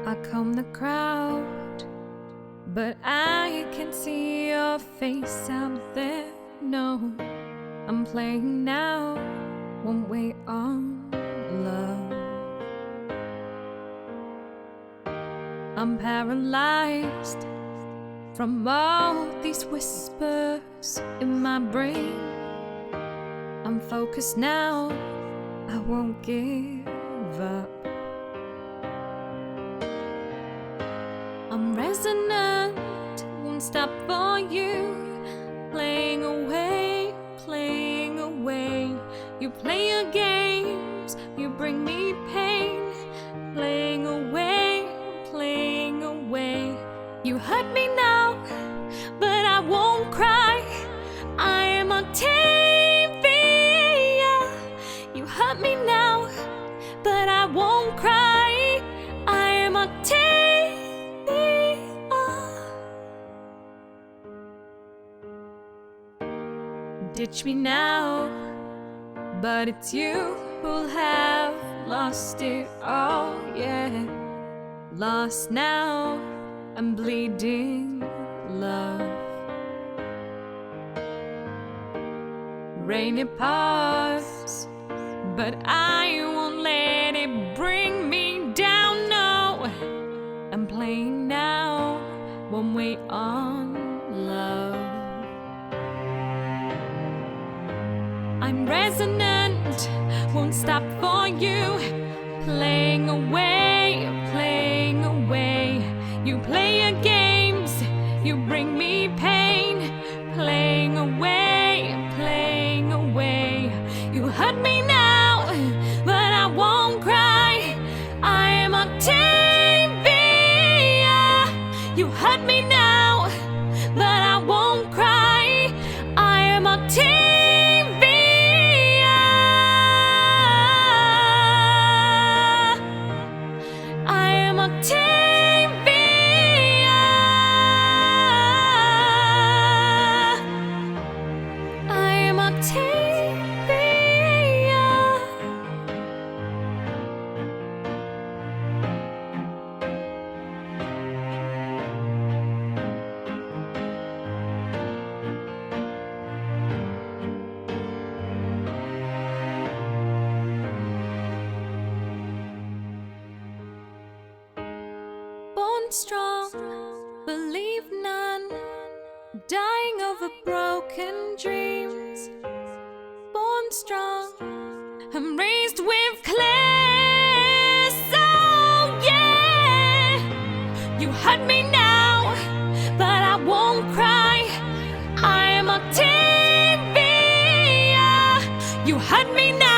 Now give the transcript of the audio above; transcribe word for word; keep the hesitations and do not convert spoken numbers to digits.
I calm the crowd, but I can see your face out there. No, I'm playing now, won't wait on love. I'm paralyzed from all these whispers in my brain. I'm focused now, I won't give up. I'm resonant, won't stop for you. Playing away, playing away. You play your games, you bring me pain. Playing away, playing away. You hurt me now, but I won't cry. I am Octavia. You hurt me now, but I won't cry. I am Octavia. Ditch me now, but it's you who'll have lost it all, yeah. Lost now, I'm bleeding love. Rain it pours, but I won't let it bring me down, no. I'm playing now, won't wait on love. I'm resonant, won't stop for you. Playing away, playing away. You play your games, you bring me pain. Playing away, playing away. You hurt me now, but I won't cry. I am Octavia. You hurt me now, but I won't cry. I am Octavia. Born strong, believe none, dying over broken dreams. Born strong, I'm raised with class, oh yeah. You hurt me now, but I won't cry. I am Octavia. You hurt me now.